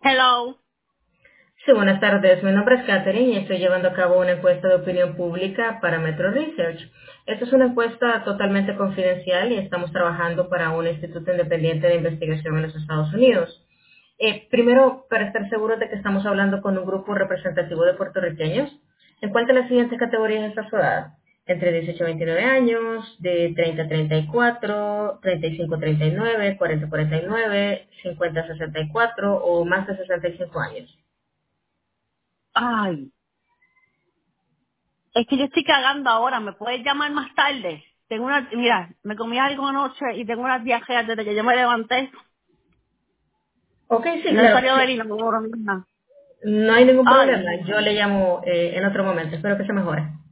Hello. Sí, buenas tardes. Mi nombre es Catherine y estoy llevando a cabo una encuesta de opinión pública para Metro Research. Esta es una encuesta totalmente confidencial y estamos trabajando para un instituto independiente de investigación en los Estados Unidos. Primero, para estar seguros de que estamos hablando con un grupo representativo de puertorriqueños, ¿en cuál de las siguientes categorías está su edad? Entre 18 a 29 años, de 30 a 34, 35 a 39, 40 a 49, 50 a 64 o más de 65 años. Ay, es que yo estoy cagando ahora. ¿Me puedes llamar más tarde? Mira, me comí algo anoche y tengo unas diarreas desde que yo me levanté. Ok, sí, No he claro salido que del sí. inodoro ni nada. No hay ningún Ay, problema. Yo le llamo en otro momento. Espero que se mejore.